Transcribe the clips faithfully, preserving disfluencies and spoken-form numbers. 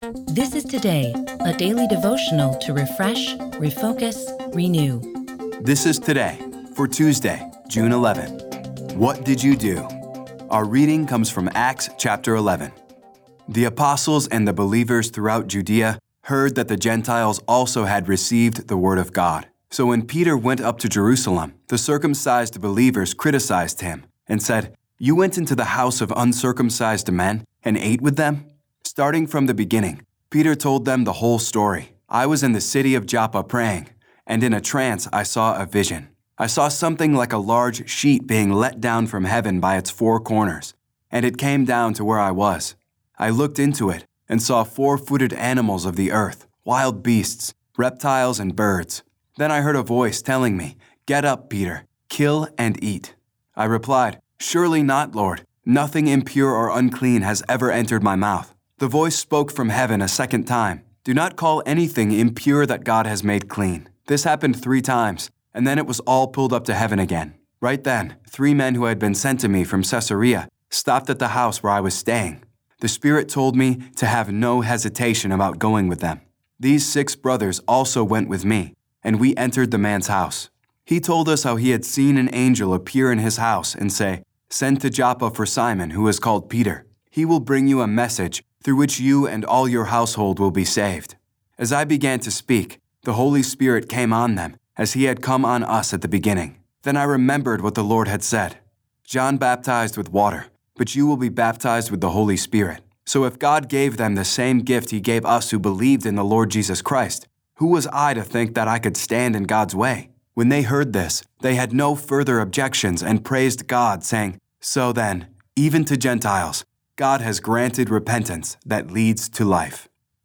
This is Today, a daily devotional to refresh, refocus, renew. This is Today for Tuesday, June eleventh. What did you do? Our reading comes from Acts chapter eleven. The apostles and the believers throughout Judea heard that the Gentiles also had received the word of God. So when Peter went up to Jerusalem, the circumcised believers criticized him and said, "You went into the house of uncircumcised men and ate with them?" Starting from the beginning, Peter told them the whole story. "I was in the city of Joppa praying, and in a trance I saw a vision. I saw something like a large sheet being let down from heaven by its four corners, and it came down to where I was. I looked into it and saw four-footed animals of the earth, wild beasts, reptiles, and birds. Then I heard a voice telling me, 'Get up, Peter, kill and eat.' I replied, 'Surely not, Lord. Nothing impure or unclean has ever entered my mouth.' The voice spoke from heaven a second time, 'Do not call anything impure that God has made clean.' This happened three times, and then it was all pulled up to heaven again. Right then, three men who had been sent to me from Caesarea stopped at the house where I was staying. The Spirit told me to have no hesitation about going with them. These six brothers also went with me, and we entered the man's house. He told us how he had seen an angel appear in his house and say, 'Send to Joppa for Simon, who is called Peter. He will bring you a message through which you and all your household will be saved.' As I began to speak, the Holy Spirit came on them, as he had come on us at the beginning. Then I remembered what the Lord had said. 'John baptized with water, but you will be baptized with the Holy Spirit.' So if God gave them the same gift he gave us who believed in the Lord Jesus Christ, who was I to think that I could stand in God's way?" When they heard this, they had no further objections and praised God, saying, "So then, even to Gentiles, God has granted repentance that leads to life."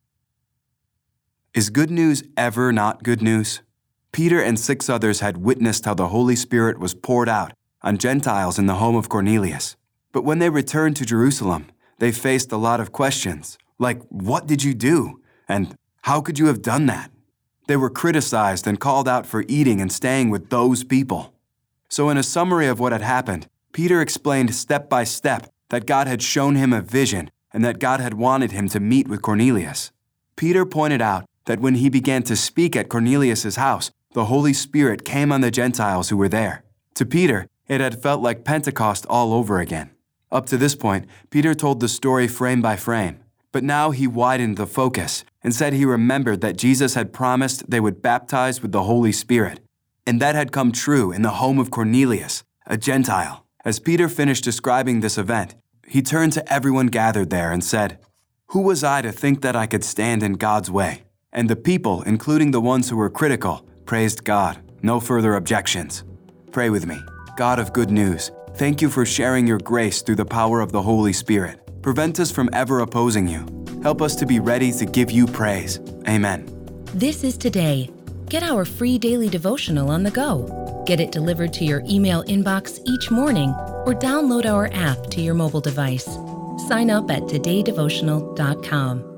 Is good news ever not good news? Peter and six others had witnessed how the Holy Spirit was poured out on Gentiles in the home of Cornelius. But when they returned to Jerusalem, they faced a lot of questions, like, "What did you do?" and "How could you have done that?" They were criticized and called out for eating and staying with those people. So in a summary of what had happened, Peter explained step by step that God had shown him a vision and that God had wanted him to meet with Cornelius. Peter pointed out that when he began to speak at Cornelius' house, the Holy Spirit came on the Gentiles who were there. To Peter, it had felt like Pentecost all over again. Up to this point, Peter told the story frame by frame, but now he widened the focus and said he remembered that Jesus had promised they would baptize with the Holy Spirit, and that had come true in the home of Cornelius, a Gentile. As Peter finished describing this event, he turned to everyone gathered there and said, "Who was I to think that I could stand in God's way?" And the people, including the ones who were critical, praised God. No further objections. Pray with me. God of good news, thank you for sharing your grace through the power of the Holy Spirit. Prevent us from ever opposing you. Help us to be ready to give you praise. Amen. This is Today. Get our free daily devotional on the go. Get it delivered to your email inbox each morning or download our app to your mobile device. Sign up at today devotional dot com.